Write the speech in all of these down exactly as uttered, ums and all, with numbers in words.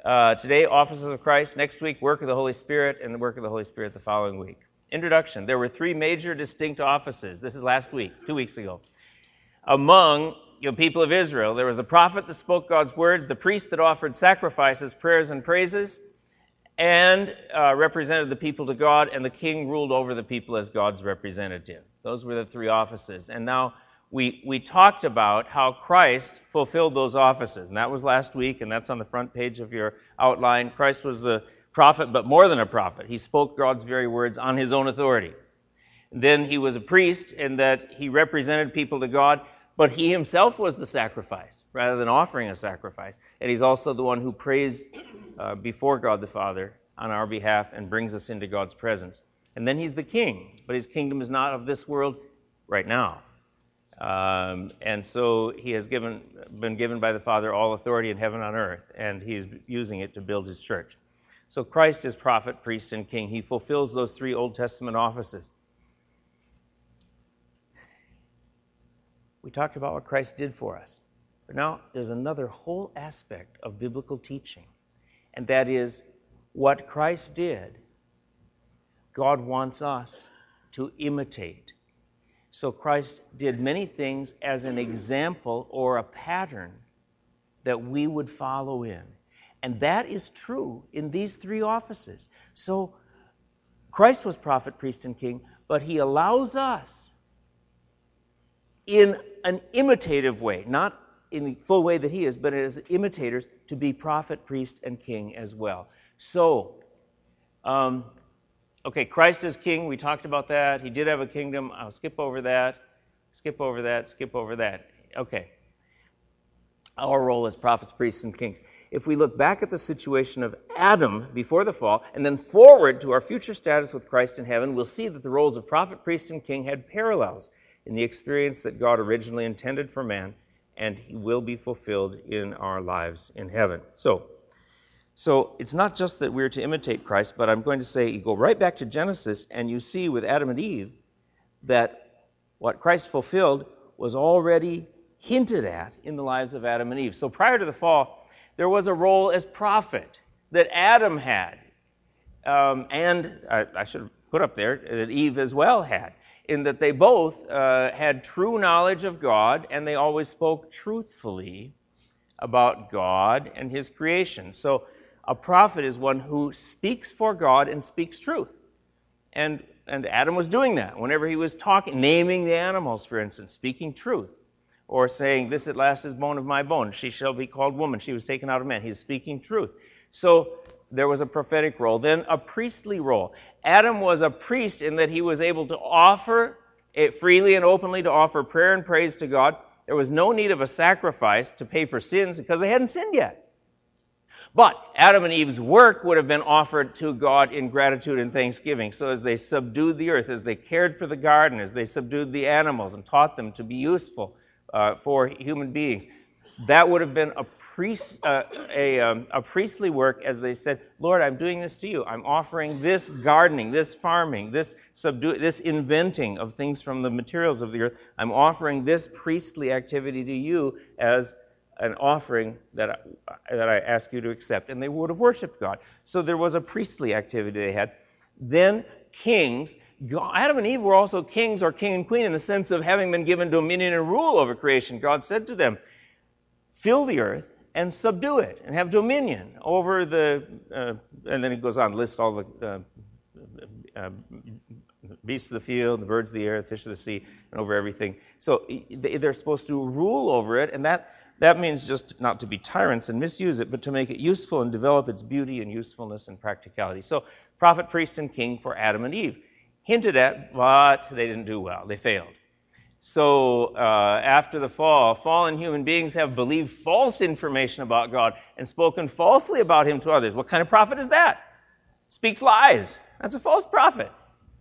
Uh, today, offices of Christ. Next week, work of the Holy Spirit, and the work of the Holy Spirit the following week. Introduction. There were three major distinct offices. This is last week, two weeks ago. Among the people of Israel, there was the prophet that spoke God's words, the priest that offered sacrifices, prayers, and praises, and uh, represented the people to God, and the king ruled over the people as God's representative. Those were the three offices. And now we we talked about how Christ fulfilled those offices, and that was last week, and that's on the front page of your outline. Christ was the prophet, but more than a prophet. He spoke God's very words on his own authority. Then he was a priest in that he represented people to God, but he himself was the sacrifice rather than offering a sacrifice. And he's also the one who prays uh, before God the Father on our behalf and brings us into God's presence. And then he's the king, but his kingdom is not of this world right now. Um, and so he has given been given by the Father all authority in heaven and on earth, and he is using it to build his church. So Christ is prophet, priest, and king. He fulfills those three Old Testament offices. We talked about what Christ did for us. But now there's another whole aspect of biblical teaching, and that is what Christ did, God wants us to imitate. So Christ did many things as an example or a pattern that we would follow in. And that is true in these three offices. So Christ was prophet, priest, and king, but he allows us in an imitative way, not in the full way that he is, but as imitators, to be prophet, priest, and king as well. So, um, okay, Christ is king. We talked about that. He did have a kingdom. I'll skip over that, skip over that, skip over that. Okay. Our role as prophets, priests, and kings. If we look back at the situation of Adam before the fall, and then forward to our future status with Christ in heaven, we'll see that the roles of prophet, priest, and king had parallels in the experience that God originally intended for man, and he will be fulfilled in our lives in heaven. So, so it's not just that we're to imitate Christ, but I'm going to say you go right back to Genesis, and you see with Adam and Eve that what Christ fulfilled was already hinted at in the lives of Adam and Eve. So prior to the fall, there was a role as prophet that Adam had, um, and I, I should have put up there that Eve as well had, in that they both uh, had true knowledge of God, and they always spoke truthfully about God and his creation. So a prophet is one who speaks for God and speaks truth. And, and Adam was doing that whenever he was talking, naming the animals, for instance, speaking truth. Or saying, this at last is bone of my bone. She shall be called woman. She was taken out of man. He's speaking truth. So there was a prophetic role. Then a priestly role. Adam was a priest in that he was able to offer it freely and openly, to offer prayer and praise to God. There was no need of a sacrifice to pay for sins because they hadn't sinned yet. But Adam and Eve's work would have been offered to God in gratitude and thanksgiving. So as they subdued the earth, as they cared for the garden, as they subdued the animals and taught them to be useful Uh, for human beings, that would have been a priest, uh, a, um, a priestly work, as they said, Lord, I'm doing this to you. I'm offering this gardening, this farming, this subdu- this inventing of things from the materials of the earth. I'm offering this priestly activity to you as an offering that I, that I ask you to accept. And they would have worshipped God. So there was a priestly activity they had. Then kings. Adam and Eve were also kings, or king and queen, in the sense of having been given dominion and rule over creation. God said to them, fill the earth and subdue it and have dominion over the, uh, and then he goes on to list all the uh, uh, beasts of the field, the birds of the air, the fish of the sea, and over everything. So they're supposed to rule over it, and that, that means just not to be tyrants and misuse it, but to make it useful and develop its beauty and usefulness and practicality. So prophet, priest, and king for Adam and Eve. Hinted at, but they didn't do well. They failed. So uh, after the fall, fallen human beings have believed false information about God and spoken falsely about him to others. What kind of prophet is that? Speaks lies. That's a false prophet.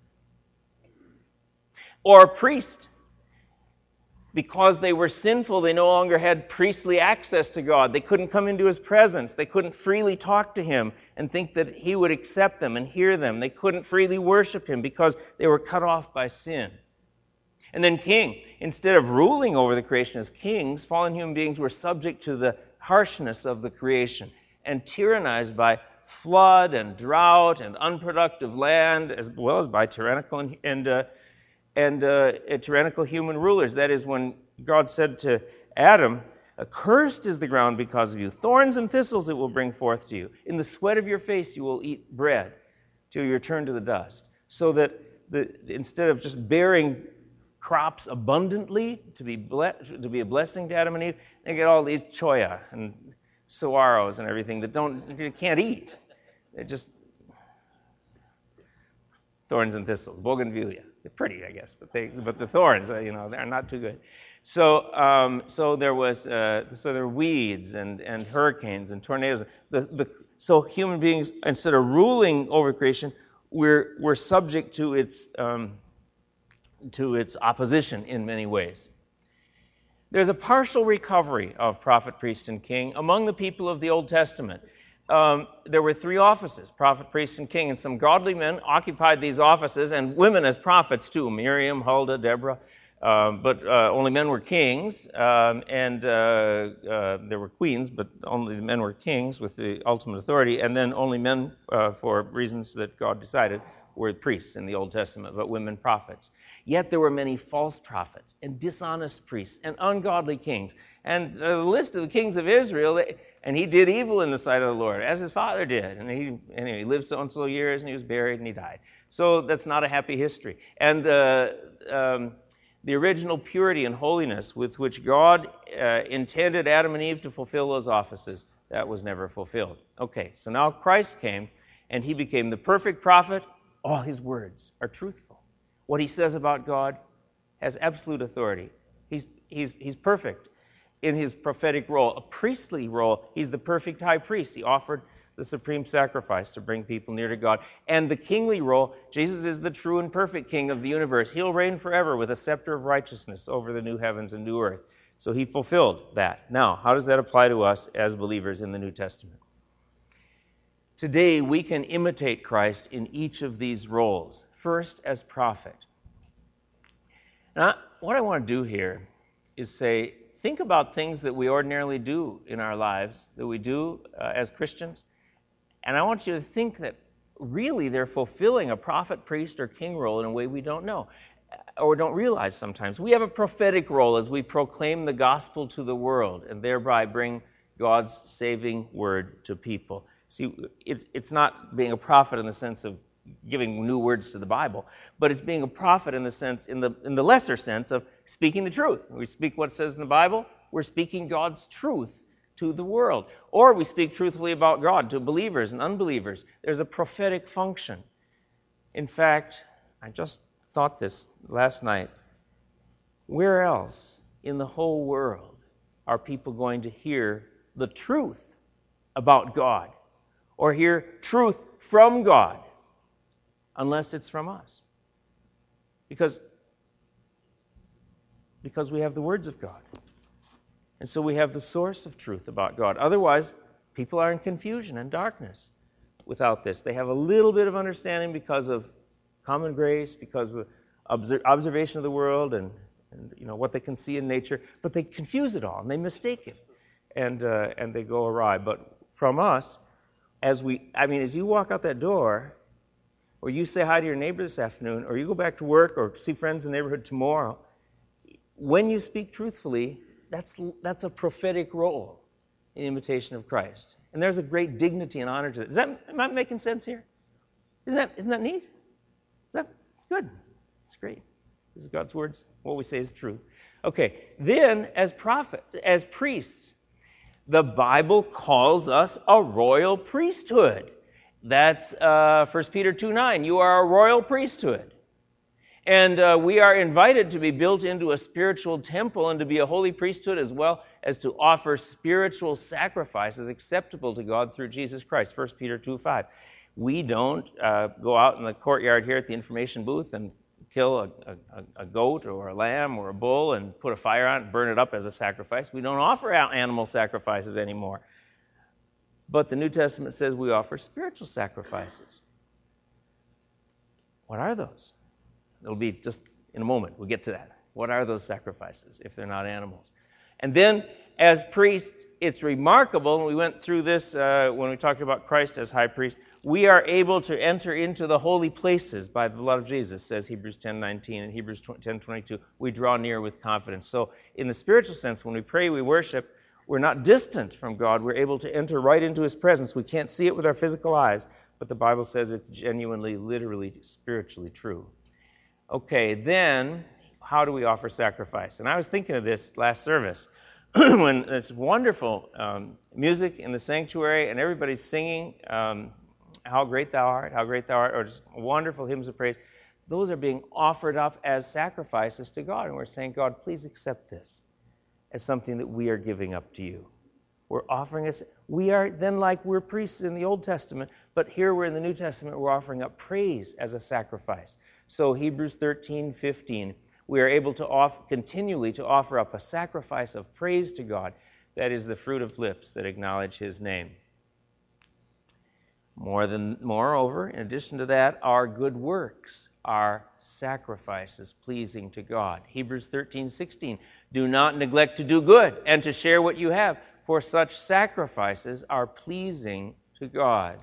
Or a priest. Because they were sinful, they no longer had priestly access to God. They couldn't come into his presence. They couldn't freely talk to him and think that he would accept them and hear them. They couldn't freely worship him because they were cut off by sin. And then king. Instead of ruling over the creation as kings, fallen human beings were subject to the harshness of the creation and tyrannized by flood and drought and unproductive land, as well as by tyrannical and and, uh, and uh, tyrannical human rulers. That is, when God said to Adam, "Accursed is the ground because of you. Thorns and thistles it will bring forth to you. In the sweat of your face you will eat bread till you return to the dust." So that the, instead of just bearing crops abundantly to be ble- to be a blessing to Adam and Eve, they get all these choya and saguaros and everything that don't you can't eat. They're just thorns and thistles, bougainvillea. They're pretty, I guess, but they but the thorns, you know, they're not too good. So um, so there was uh, so there were weeds and, and hurricanes and tornadoes. The, the, so human beings, instead of ruling over creation, we're we're subject to its um, to its opposition in many ways. There's a partial recovery of prophet, priest, and king among the people of the Old Testament. Um, there were three offices, prophet, priest, and king, and some godly men occupied these offices, and women as prophets too, Miriam, Huldah, Deborah. Um, but uh, only men were kings, um, and uh, uh, there were queens, but only the men were kings with the ultimate authority, and then only men, uh, for reasons that God decided, were priests in the Old Testament, but women prophets. Yet there were many false prophets and dishonest priests and ungodly kings. And the list of the kings of Israel, and he did evil in the sight of the Lord, as his father did. And he, anyway, he lived so-and-so years, and he was buried, and he died. So that's not a happy history. And uh, um, the original purity and holiness with which God uh, intended Adam and Eve to fulfill those offices, that was never fulfilled. Okay, so now Christ came, and he became the perfect prophet. All his words are truthful. What he says about God has absolute authority. He's, he's, he's perfect in his prophetic role. A priestly role, he's the perfect high priest. He offered the supreme sacrifice to bring people near to God. And the kingly role, Jesus is the true and perfect king of the universe. He'll reign forever with a scepter of righteousness over the new heavens and new earth. So he fulfilled that. Now, how does that apply to us as believers in the New Testament? Today, we can imitate Christ in each of these roles. First, as prophet. Now, what I want to do here is say, think about things that we ordinarily do in our lives, that we do uh, as Christians, and I want you to think that really they're fulfilling a prophet, priest, or king role in a way we don't know or don't realize sometimes. We have a prophetic role as we proclaim the gospel to the world and thereby bring God's saving word to people. See, it's it's not being a prophet in the sense of giving new words to the Bible, but it's being a prophet in the sense, in the in the lesser sense of speaking the truth. We speak what it says in the Bible. We're speaking God's truth to the world. Or we speak truthfully about God to believers and unbelievers. There's a prophetic function. In fact, I just thought this last night. Where else in the whole world are people going to hear the truth about God or hear truth from God unless it's from us? Because, because we have the words of God. And so we have the source of truth about God. Otherwise, people are in confusion and darkness without this. They have a little bit of understanding because of common grace, because of observation of the world and, and you know what they can see in nature, but they confuse it all and they mistake it, and uh, and they go awry. But from us, as we, I mean, as you walk out that door, or you say hi to your neighbor this afternoon, or you go back to work or see friends in the neighborhood tomorrow, when you speak truthfully, that's that's a prophetic role in imitation of Christ. And there's a great dignity and honor to it. Is that, am I making sense here? Isn't that isn't that neat? Is that it's good. It's great. This is God's words. What we say is true. Okay. Then, as prophets, as priests, the Bible calls us a royal priesthood. That's uh, First Peter two nine. You are a royal priesthood. And uh, we are invited to be built into a spiritual temple and to be a holy priesthood as well as to offer spiritual sacrifices acceptable to God through Jesus Christ. First Peter two five. We don't uh, go out in the courtyard here at the information booth and kill a, a, a goat or a lamb or a bull and put a fire on it and burn it up as a sacrifice. We don't offer animal sacrifices anymore. But the New Testament says we offer spiritual sacrifices. What are those? It'll be just in a moment. We'll get to that. What are those sacrifices if they're not animals? And then as priests, it's remarkable, and we went through this uh, when we talked about Christ as high priest. We are able to enter into the holy places by the blood of Jesus, says Hebrews ten nineteen, and Hebrews ten twenty-two. We draw near with confidence. So in the spiritual sense, when we pray, we worship, we're not distant from God. We're able to enter right into His presence. We can't see it with our physical eyes, but the Bible says it's genuinely, literally, spiritually true. Okay, then, how do we offer sacrifice? And I was thinking of this last service. When it's wonderful um, music in the sanctuary and everybody's singing um, how great thou art, how great thou art, or just wonderful hymns of praise, those are being offered up as sacrifices to God. And we're saying, God, please accept this as something that we are giving up to you. We're offering us, we are then like we're priests in the Old Testament, but here we're in the New Testament, we're offering up praise as a sacrifice. So Hebrews thirteen fifteen, we are able to offer, continually to offer up a sacrifice of praise to God. That is the fruit of lips that acknowledge His name. More than, moreover, in addition to that, our good works are sacrifices pleasing to God. Hebrews thirteen sixteen, do not neglect to do good and to share what you have, for such sacrifices are pleasing to God.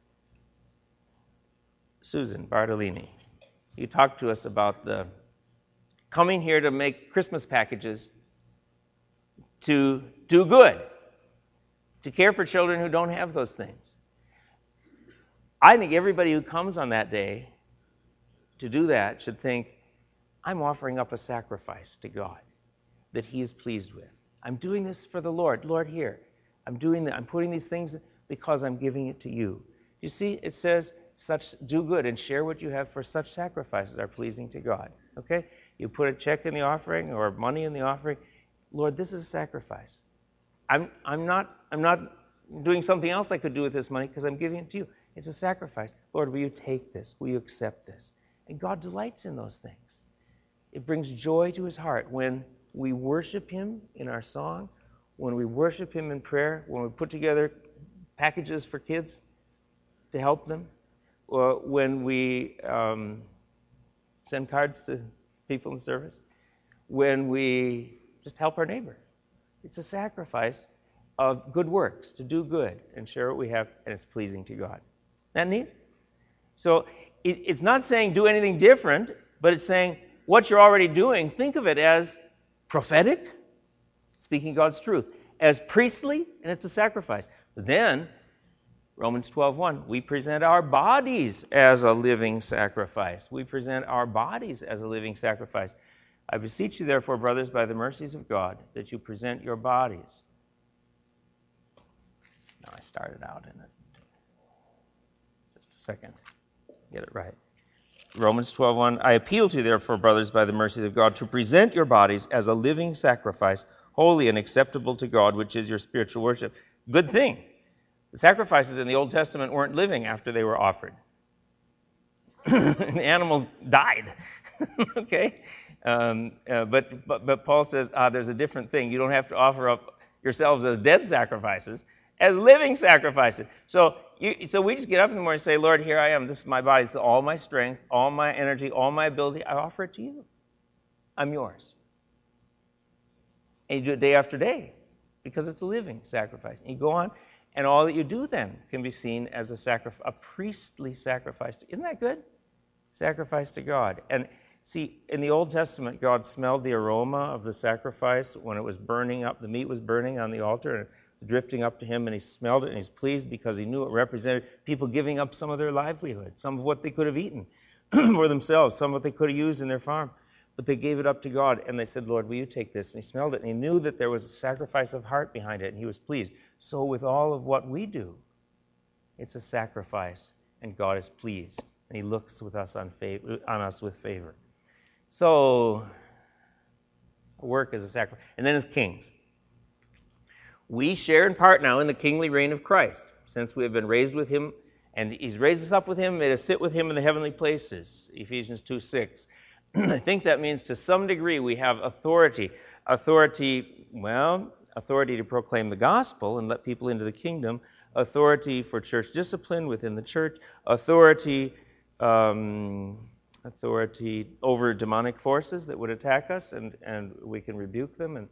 Susan Bartolini, you talked to us about the coming here to make Christmas packages, to do good, to care for children who don't have those things. I think everybody who comes on that day to do that should think, I'm offering up a sacrifice to God that He is pleased with. I'm doing this for the Lord. Lord, here. I'm doing that. I'm putting these things because I'm giving it to you. You see, it says, such do good and share what you have, for such sacrifices are pleasing to God. Okay? You put a check in the offering or money in the offering. Lord, this is a sacrifice. I'm I'm not I'm not doing something else I could do with this money because I'm giving it to you. It's a sacrifice. Lord, will you take this? Will you accept this? And God delights in those things. It brings joy to His heart when we worship Him in our song, when we worship Him in prayer, when we put together packages for kids to help them, or when we um, send cards to people in service, when we just help our neighbor. It's a sacrifice of good works, to do good and share what we have, and it's pleasing to God. Isn't that neat? So it, it's not saying do anything different, but it's saying what you're already doing, think of it as prophetic, speaking God's truth, as priestly, and it's a sacrifice. Then, Romans twelve one, we present our bodies as a living sacrifice. We present our bodies as a living sacrifice. I beseech you, therefore, brothers, by the mercies of God, that you present your bodies. Now I started out in it. Just a second. Get it right. Romans twelve one, I appeal to you, therefore, brothers, by the mercies of God, to present your bodies as a living sacrifice, holy and acceptable to God, which is your spiritual worship. Good thing. The sacrifices in the Old Testament weren't living after they were offered. The animals died. Okay? Um, uh, but, but but Paul says ah, there's a different thing. You don't have to offer up yourselves as dead sacrifices, as living sacrifices. So you, so we just get up in the morning and say, Lord, here I am. This is my body. This is all my strength, all my energy, all my ability. I offer it to you. I'm yours. And you do it day after day because it's a living sacrifice. And you go on, and all that you do then can be seen as a sacrifice, a priestly sacrifice. Isn't that good? Sacrifice to God. And see, in the Old Testament, God smelled the aroma of the sacrifice when it was burning up. The meat was burning on the altar and drifting up to Him, and He smelled it, and He's pleased because He knew it represented people giving up some of their livelihood, some of what they could have eaten for themselves, some of what they could have used in their farm. But they gave it up to God, and they said, Lord, will you take this? And He smelled it, and He knew that there was a sacrifice of heart behind it, and He was pleased. So with all of what we do, it's a sacrifice, and God is pleased, and He looks with us on, favor, on us with favor. So, work is a sacrifice. And then as kings, we share in part now in the kingly reign of Christ, since we have been raised with Him, and He's raised us up with Him, made us sit with Him in the heavenly places, Ephesians two six. I think that means to some degree we have authority. Authority, well, authority to proclaim the gospel and let people into the kingdom, authority for church discipline within the church, authority um, authority over demonic forces that would attack us, and, and we can rebuke them and,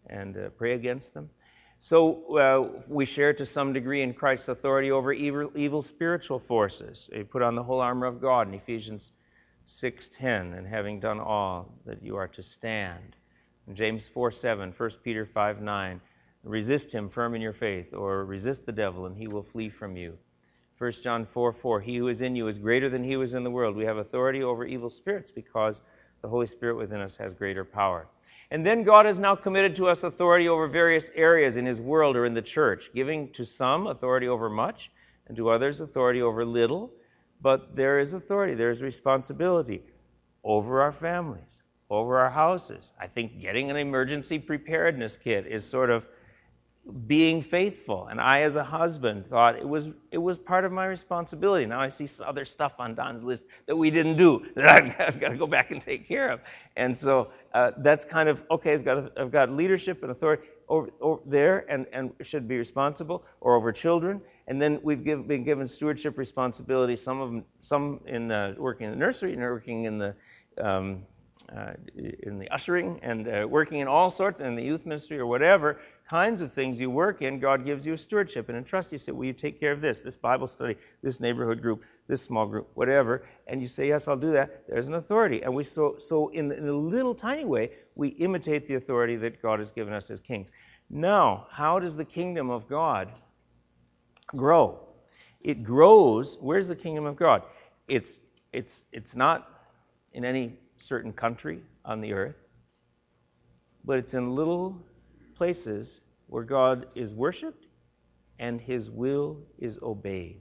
and uh, pray against them. So uh, we share to some degree in Christ's authority over evil, evil spiritual forces. You put on the whole armor of God in Ephesians six ten, and having done all, that you are to stand. In James four seven, First Peter five nine, resist him firm in your faith, or resist the devil, and he will flee from you. First John four four, he who is in you is greater than he who is in the world. We have authority over evil spirits because the Holy Spirit within us has greater power. And then God has now committed to us authority over various areas in his world or in the church, giving to some authority over much and to others authority over little. But there is authority, there is responsibility over our families, over our houses. I think getting an emergency preparedness kit is sort of being faithful. And I, as a husband, thought it was it was part of my responsibility. Now I see other stuff on Don's list that we didn't do that I've, I've got to go back and take care of. And so uh, that's kind of, okay, I've got, I've got leadership and authority over, over there and, and should be responsible, or over children. And then we've give, been given stewardship responsibility, some of them, some in uh, working in the nursery and working in the um, uh, in the ushering and uh, working in all sorts, in the youth ministry or whatever kinds of things you work in. God gives you a stewardship and entrusts you. Say, will you take care of this, this Bible study, this neighborhood group, this small group, whatever? And you say, yes, I'll do that. There's an authority. And we so so in, in a little tiny way, we imitate the authority that God has given us as kings. Now, how does the kingdom of God grow? It grows. Where's the kingdom of God? It's it's it's not in any certain country on the earth, but it's in little places where God is worshipped and his will is obeyed.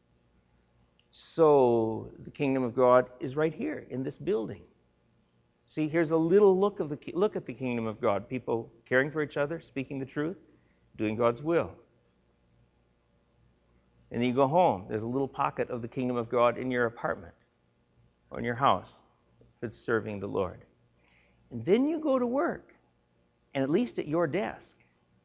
So the kingdom of God is right here in this building. See, here's a little look of the look at the kingdom of God. People caring for each other, speaking the truth, doing God's will. And then you go home. There's a little pocket of the kingdom of God in your apartment or in your house if it's serving the Lord. And then you go to work, and at least at your desk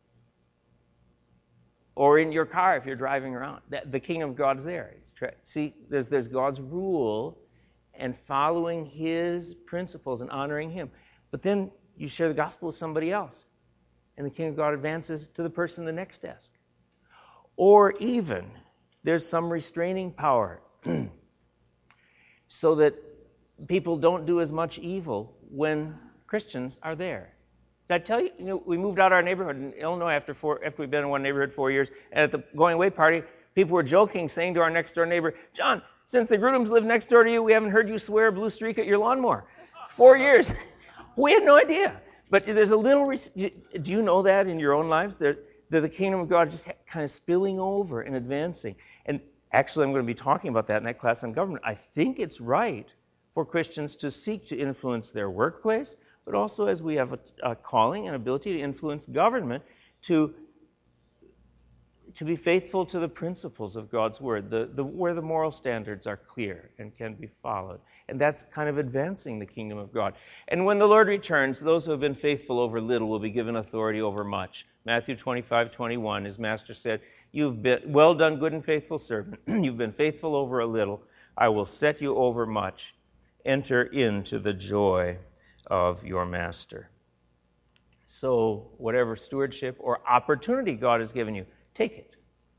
or in your car if you're driving around, that the kingdom of God's there. See, there's there's God's rule and following his principles and honoring him. But then you share the gospel with somebody else, and the kingdom of God advances to the person in the next desk. Or even there's some restraining power so that people don't do as much evil when Christians are there. Did I tell you, you know, we moved out of our neighborhood in Illinois after four, after we'd been in one neighborhood four years, and at the going away party, people were joking, saying to our next door neighbor, John, since the Grudums live next door to you, we haven't heard you swear a blue streak at your lawnmower. Four years. We had no idea. But there's a little, do you know that in your own lives? There, that the kingdom of God is just kind of spilling over and advancing. And actually, I'm going to be talking about that in that class on government. I think it's right for Christians to seek to influence their workplace, but also as we have a, a calling and ability to influence government to, to be faithful to the principles of God's word, the, the, where the moral standards are clear and can be followed. And that's kind of advancing the kingdom of God. And when the Lord returns, those who have been faithful over little will be given authority over much. Matthew twenty-five twenty-one, his master said, You've been well done, good and faithful servant. You've been faithful over a little. I will set you over much. Enter into the joy of your master. So whatever stewardship or opportunity God has given you, take it.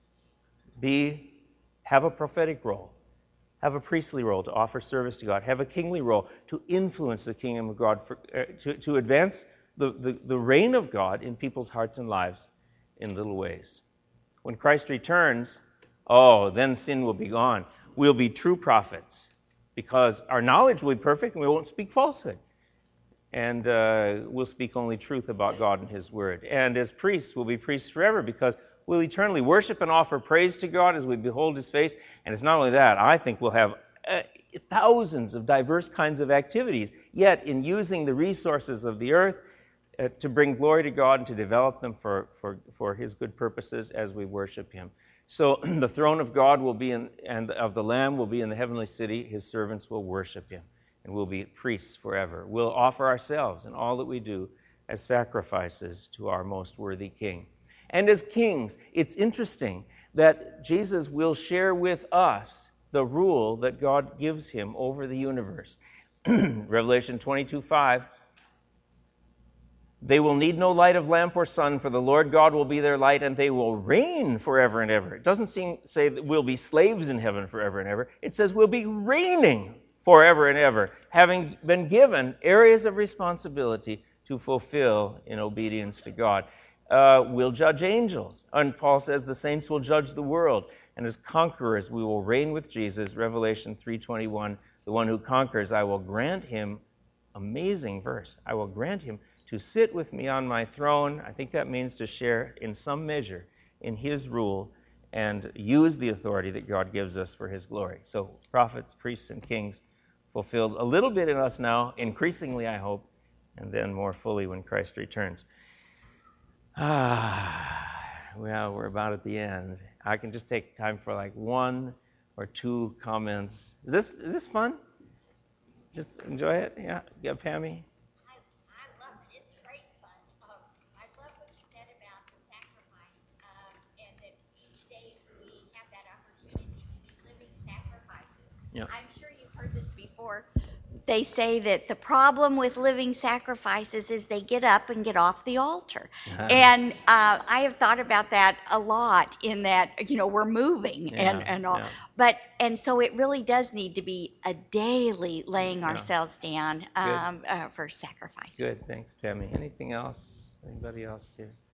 Be, have a prophetic role. Have a priestly role to offer service to God. Have a kingly role to influence the kingdom of God, for, uh, to, to advance the, the, the reign of God in people's hearts and lives in little ways. When Christ returns, oh, then sin will be gone. We'll be true prophets because our knowledge will be perfect and we won't speak falsehood. And uh, we'll speak only truth about God and his word. And as priests, we'll be priests forever because we'll eternally worship and offer praise to God as we behold his face. And it's not only that, I think we'll have uh, thousands of diverse kinds of activities, yet in using the resources of the earth uh, to bring glory to God and to develop them for, for, for his good purposes as we worship him. So the throne of God will be in, and of the Lamb will be in the heavenly city. His servants will worship him, and we'll be priests forever. We'll offer ourselves and all that we do as sacrifices to our most worthy King. And as kings, it's interesting that Jesus will share with us the rule that God gives him over the universe. Revelation twenty-two five. They will need no light of lamp or sun, for the Lord God will be their light, and they will reign forever and ever. It doesn't seem, say that we'll be slaves in heaven forever and ever. It says we'll be reigning forever and ever, having been given areas of responsibility to fulfill in obedience to God. Uh, we'll judge angels. And Paul says the saints will judge the world. And as conquerors, we will reign with Jesus. Revelation three twenty-one, the one who conquers, I will grant him, amazing verse, I will grant him to sit with me on my throne. I think that means to share in some measure in his rule and use the authority that God gives us for his glory. So prophets, priests, and kings fulfilled a little bit in us now, increasingly, I hope, and then more fully when Christ returns. Ah, well, we're about at the end. I can just take time for like one or two comments. Is this is this fun? Just enjoy it? Yeah, yeah, Pammy? Yeah. I'm sure you've heard this before. They say that the problem with living sacrifices is they get up and get off the altar. Uh-huh. And uh, I have thought about that a lot in that, you know, we're moving Yeah, and, and all. yeah. But, and so it really does need to be a daily laying Yeah. ourselves down um, uh, for sacrifice. Good, thanks, Pammy. Anything else? Anybody else here?